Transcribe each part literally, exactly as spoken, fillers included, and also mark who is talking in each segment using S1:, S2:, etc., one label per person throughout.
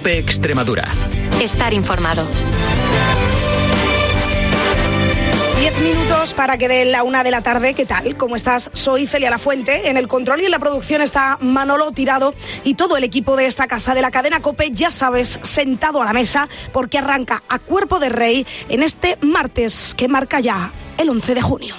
S1: COPE Extremadura.
S2: Estar informado.
S3: Diez minutos para que dé la una de la tarde. ¿Qué tal? ¿Cómo estás? Soy Celia Lafuente. En el control y en la producción está Manolo Tirado y todo el equipo de esta casa de la cadena COPE, ya sabes, sentado a la mesa, porque arranca a cuerpo de rey en este martes que marca ya el once de junio.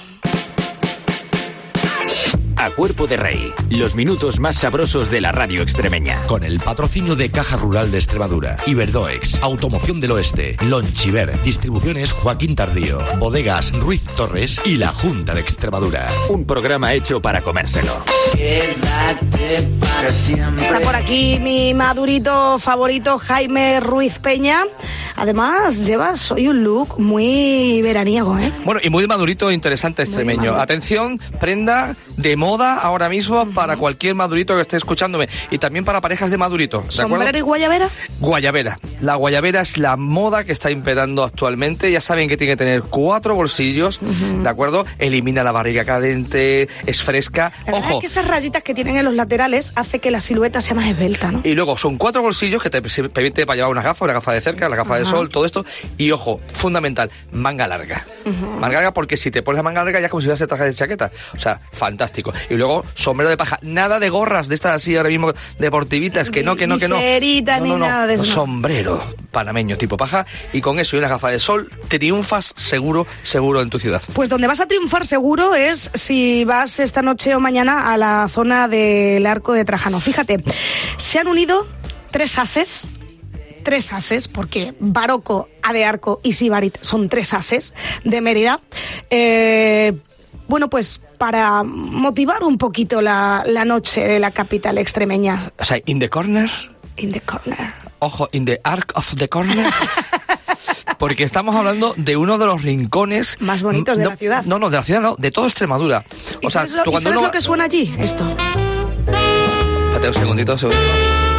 S1: A Cuerpo de Rey, los minutos más sabrosos de la radio extremeña.
S4: Con el patrocinio de Caja Rural de Extremadura, Iberdoex, Automoción del Oeste, Lonchiver, Distribuciones Joaquín Tardío, Bodegas Ruiz Torres y la Junta de Extremadura.
S1: Un programa hecho para comérselo.
S3: Quédate para siempre. Está por aquí mi madurito favorito, Jaime Ruiz Peña. Además, llevas hoy un look muy veraniego, ¿eh?
S5: Bueno, y muy madurito, interesante extremeño. Atención, prenda de moda ahora mismo uh-huh. para cualquier madurito que esté escuchándome. Y también para parejas de madurito. ¿De
S3: ¿Sombrero
S5: acuerdo?
S3: y guayabera?
S5: Guayabera. La guayabera es la moda que está imperando actualmente. Ya saben que tiene que tener cuatro bolsillos, uh-huh. ¿de acuerdo? Elimina la barriga cadente, es fresca.
S3: La verdad es que esas rayitas que tienen en los laterales hace que la silueta sea más esbelta, ¿no?
S5: Y luego son cuatro bolsillos que te permite para llevar una gafa, una gafa de cerca, la gafa uh-huh. de sol, todo esto. Y ojo, fundamental, manga larga. Uh-huh. Manga larga, porque si te pones la manga larga ya es como si fuese traje de chaqueta. O sea, fantástico. Y luego, sombrero de paja. Nada de gorras de estas así ahora mismo deportivitas, que no, que no, que no.
S3: Cerita,
S5: no, no,
S3: ni
S5: no.
S3: nada de eso.
S5: Sombrero panameño tipo paja. Y con eso y una gafa de sol, triunfas seguro, seguro en tu ciudad.
S3: Pues donde vas a triunfar seguro es si vas esta noche o mañana a la zona del Arco de Trajano. Fíjate, se han unido tres ases. Tres ases, porque Baroco, Ade Arco y Sibarit son tres ases de Mérida. Eh, bueno, pues para motivar un poquito la, la noche de la capital extremeña.
S5: O sea, in the corner.
S3: In the corner.
S5: Ojo, in the arc of the corner. Porque estamos hablando de uno de los rincones
S3: más bonitos de
S5: no,
S3: la ciudad.
S5: No, no, de la ciudad no, de toda Extremadura.
S3: O sea, lo, tú cuando ¿sabes uno... lo que suena allí? Esto.
S5: Espérate un segundito, un segundito.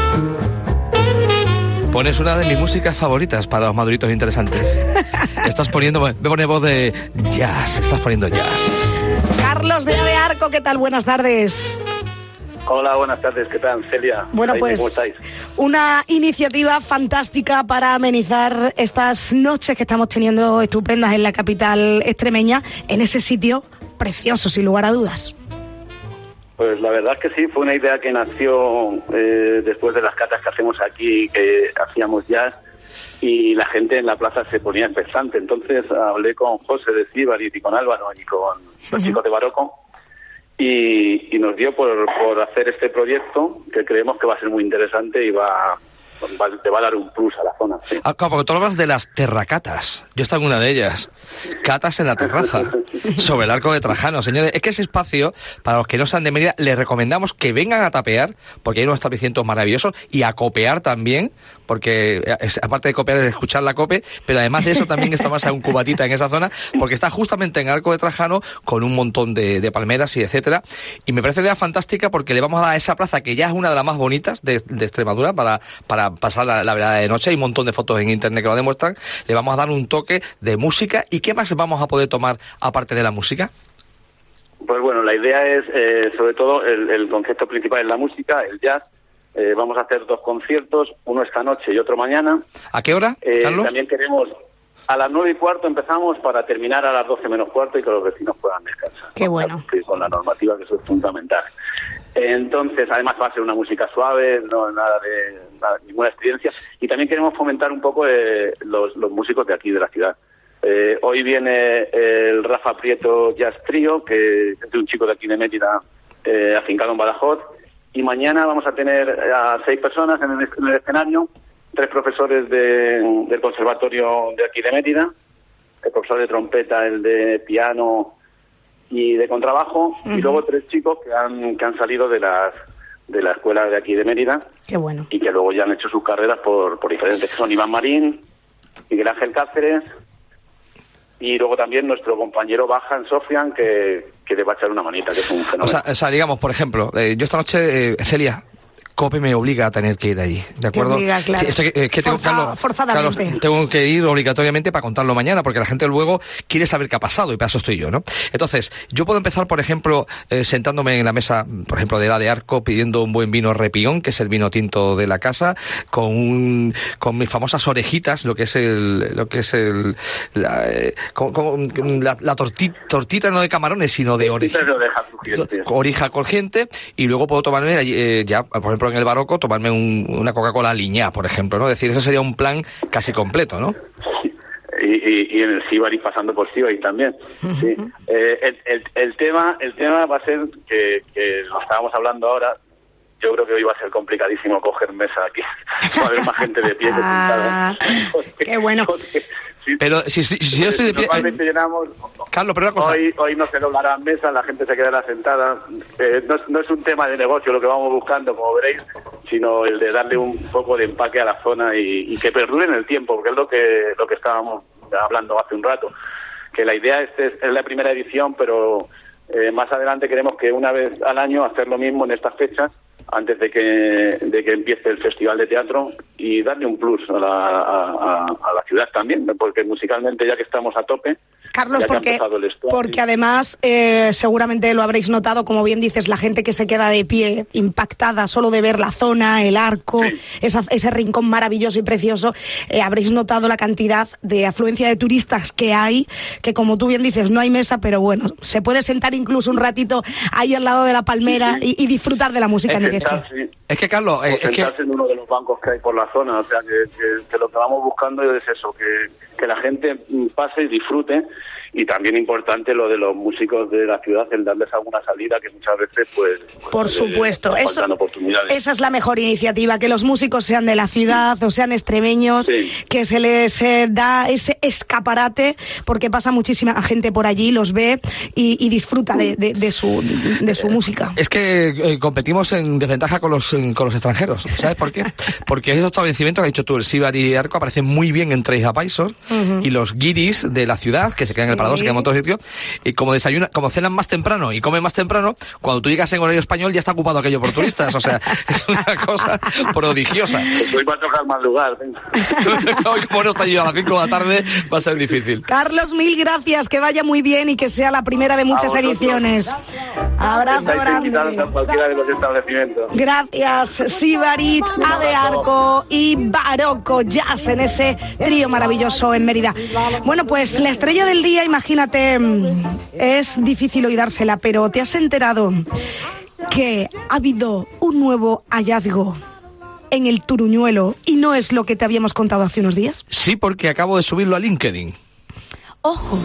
S5: Pones una de mis músicas favoritas para los maduritos interesantes. Estás poniendo, me pones voz de jazz, estás poniendo jazz.
S3: Carlos de Ade Arco, ¿qué tal? Buenas tardes.
S6: Hola, buenas tardes, ¿qué tal, Celia?
S3: Bueno, pues, ¿cómo estáis? Una iniciativa fantástica para amenizar estas noches que estamos teniendo estupendas en la capital extremeña, en ese sitio precioso, sin lugar a dudas.
S6: Pues la verdad es que sí, fue una idea que nació eh, después de las catas que hacemos aquí, que hacíamos jazz, y la gente en la plaza se ponía expectante. Entonces hablé con José de Sibarit y con Álvaro y con los uh-huh. chicos de Baroco, y, y nos dio por, por hacer este proyecto, que creemos que va a ser muy interesante y va... te va a dar un plus a la zona. ¿Sí?
S5: Ah, claro, porque tú hablas de las terracatas. Yo estoy en una de ellas. Catas en la terraza, sobre el Arco de Trajano. Señores, es que ese espacio, para los que no sean de Mérida, les recomendamos que vengan a tapear, porque hay unos establecimientos maravillosos, y a copear también, porque es, aparte de copear es escuchar la cope, pero además de eso también es tomarse un cubatita en esa zona, porque está justamente en el Arco de Trajano, con un montón de, de palmeras y etcétera. Y me parece una idea fantástica, porque le vamos a dar a esa plaza, que ya es una de las más bonitas de, de Extremadura, para, para pasar la, la velada de noche. Hay un montón de fotos en internet que lo demuestran. Le vamos a dar un toque de música. ¿Y qué más vamos a poder tomar aparte de la música?
S6: Pues bueno, la idea es, eh, sobre todo, el, el concepto principal es la música, el jazz. Eh, vamos a hacer dos conciertos, uno esta noche y otro mañana.
S5: ¿A qué hora,
S6: eh,
S5: Carlos?
S6: También queremos... A las nueve y cuarto empezamos para terminar a las doce menos cuarto y que los vecinos puedan descansar.
S3: Qué bueno.
S6: Con la normativa, que eso es fundamental. Entonces, además va a ser una música suave, no nada de nada, ninguna experiencia. Y también queremos fomentar un poco eh, los, los músicos de aquí, de la ciudad. Eh, hoy viene el Rafa Prieto Jazz Trio, que es de un chico de aquí de Mérida, eh, afincado en Badajoz. Y mañana vamos a tener a seis personas en el, en el escenario, tres profesores de, del conservatorio de aquí de Mérida, el profesor de trompeta, el de piano y de contrabajo, uh-huh. y luego tres chicos que han que han salido de las de la escuela de aquí de Mérida.
S3: Qué bueno.
S6: Y que luego ya han hecho sus carreras por, por diferentes, que son Iván Marín, Miguel Ángel Cáceres, y luego también nuestro compañero Bajan Sofian, que, que le va a echar una manita, que es un fenómeno.
S5: O sea, o sea digamos, por ejemplo, eh, yo esta noche, eh, Celia, COPE me obliga a tener que ir allí, ¿de acuerdo?
S3: Obliga, claro.
S5: Sí, esto que, es que tengo,
S3: Forza,
S5: Carlos,
S3: forzadamente.
S5: Carlos, tengo que ir obligatoriamente para contarlo mañana, porque la gente luego quiere saber qué ha pasado, y para eso estoy yo, ¿no? Entonces, yo puedo empezar, por ejemplo, eh, sentándome en la mesa, por ejemplo, de la de Arco, pidiendo un buen vino Repión, que es el vino tinto de la casa, con un, con mis famosas orejitas, lo que es el, lo que es el, la, eh, con, con, la, la tortita, tortita no de camarones, sino de oreja, oreja crujiente, y luego puedo tomarme, eh, ya, por ejemplo, en el Barroco, tomarme un, una Coca-Cola Liñá, por ejemplo, ¿no? Es decir, eso sería un plan casi completo, ¿no?
S6: Y, y, y en el Sibari pasando por Sibari también. Sí. Eh, el, el, el tema el tema va a ser que, que lo estábamos hablando ahora. Yo creo que hoy va a ser complicadísimo coger mesa aquí. Va a haber más gente de pie que
S3: Ah,
S6: sentada. Porque,
S3: qué bueno.
S6: Porque, sí,
S5: Pero si, si, si yo estoy de pie...
S6: Normalmente
S5: eh,
S6: llenamos...
S5: Carlos, pero una cosa...
S6: Hoy, hoy no se doblarán mesas, la gente se quedará sentada. Eh, no, no es un tema de negocio lo que vamos buscando, como veréis, sino el de darle un poco de empaque a la zona y, y que perdure en el tiempo, porque es lo que lo que estábamos hablando hace un rato. Que la idea es, es, es la primera edición, pero eh, más adelante queremos que una vez al año hacer lo mismo en estas fechas, antes de que de que empiece el Festival de Teatro, y darle un plus a la, a, a la ciudad también, porque musicalmente, ya que estamos a tope...
S3: Carlos, porque, porque además eh, seguramente lo habréis notado, como bien dices, la gente que se queda de pie impactada solo de ver la zona, el arco, sí. esa, ese rincón maravilloso y precioso, eh, habréis notado la cantidad de afluencia de turistas que hay, que como tú bien dices, no hay mesa, pero bueno, se puede sentar incluso un ratito ahí al lado de la palmera sí, sí. Y, y disfrutar de la música es en directo.
S6: Sí.
S5: Es que, Carlos...
S6: Eh,
S5: es
S6: sentarse
S5: que...
S6: en uno de los bancos que hay por la zona, o sea, que, que, que lo que vamos buscando es eso, que, que la gente pase y disfrute. Y también importante lo de los músicos de la ciudad, el darles alguna salida, que muchas veces pues...
S3: Por supuesto, eh, eso, esa es la mejor iniciativa, que los músicos sean de la ciudad o sean extremeños, sí. que se les eh, da ese escaparate, porque pasa muchísima gente por allí, los ve y, y disfruta de, de, de, su, de su música.
S5: Es que eh, competimos en desventaja con los, en, con los extranjeros, ¿sabes por qué? Porque esos establecimientos que has dicho tú, el Sibari y Arco, aparecen muy bien en Treis Paisor, uh-huh. y los guiris de la ciudad, que se quedan en el Parador, se quedan en otro sitio, y como desayunan, como cenan más temprano y comen más temprano, cuando tú llegas en horario español ya está ocupado aquello por turistas, o sea, es una cosa prodigiosa.
S6: Pues hoy va a tocar más lugar.
S5: Hoy, como no está yo a las cinco de la tarde, va a ser difícil.
S3: Carlos, mil gracias, que vaya muy bien y que sea la primera de muchas ediciones. Abrazo grande.
S6: Cualquiera de los establecimientos.
S3: Gracias, Sibarit, A de Arco y Barroco Jazz en ese trío maravilloso en Mérida. Bueno, pues la estrella del día, imagínate, es difícil hoy dársela, pero ¿te has enterado que ha habido un nuevo hallazgo en el Turuñuelo y no es lo que te habíamos contado hace unos días?
S5: Sí, porque acabo de subirlo a LinkedIn.
S3: Ojo,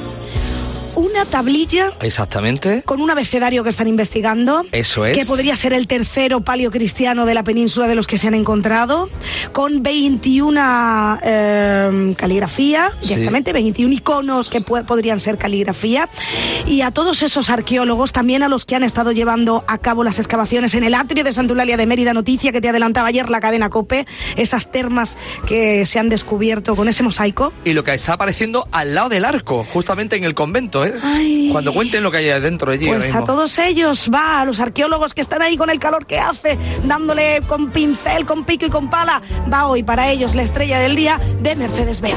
S3: una tablilla.
S5: Exactamente.
S3: Con un abecedario que están investigando.
S5: Eso es.
S3: Que podría ser el tercero paleocristiano de la península de los que se han encontrado. Con veintiuna eh, caligrafía, sí. directamente, veintiún iconos que pu- podrían ser caligrafía. Y a todos esos arqueólogos, también a los que han estado llevando a cabo las excavaciones en el atrio de Santa Eulalia de Mérida, noticia que te adelantaba ayer la cadena COPE, esas termas que se han descubierto con ese mosaico.
S5: Y lo que está apareciendo al lado del arco, justamente en el convento, ¿eh?
S3: Ay,
S5: cuando cuenten lo que hay adentro allí.
S3: Pues a todos ellos, va, a los arqueólogos que están ahí con el calor que hace, dándole con pincel, con pico y con pala, va hoy para ellos la estrella del día de Mercedes-Benz.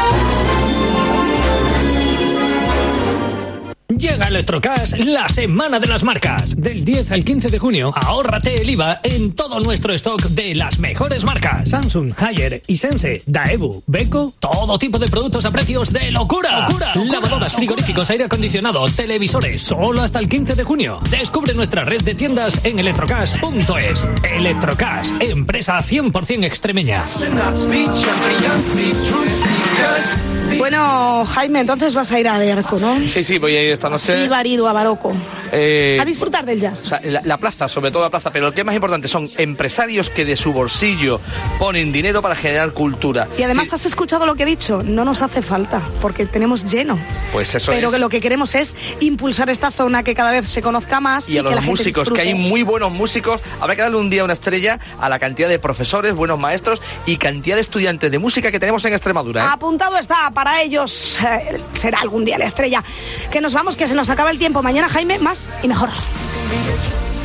S2: Llega Electrocash, la semana de las marcas. Del diez al quince de junio, ahórrate el I V A en todo nuestro stock de las mejores marcas. Samsung, Haier, Hisense, Daewoo, Beko, todo tipo de productos a precios de locura. ¡Locura! locura Lavadoras, locura. Frigoríficos, aire acondicionado, televisores, solo hasta el quince de junio. Descubre nuestra red de tiendas en electrocash punto es. Electrocash, empresa cien por ciento extremeña.
S3: Bueno, Jaime, entonces vas a ir a De Arco, ¿no?
S5: Sí, sí, voy a ir esta noche.
S3: Sí, Barido, a Barroco.
S5: Eh,
S3: a disfrutar del jazz.
S5: O sea, la, la plaza, sobre todo la plaza, pero lo que es más importante son empresarios que de su bolsillo ponen dinero para generar cultura.
S3: Y además,
S5: sí.
S3: ¿has escuchado lo que he dicho? No nos hace falta, porque tenemos lleno.
S5: Pues eso
S3: pero
S5: es.
S3: que lo que queremos es impulsar esta zona, que cada vez se conozca más.
S5: Y, y a
S3: que
S5: los
S3: la gente
S5: músicos,
S3: disfrute.
S5: que hay muy buenos músicos. Habrá que darle un día una estrella a la cantidad de profesores, buenos maestros y cantidad de estudiantes de música que tenemos en Extremadura, ¿eh?
S3: Apuntado está, para ellos eh, será algún día la estrella. Que nos vamos, que se nos acaba el tiempo. Mañana, Jaime, más y mejor.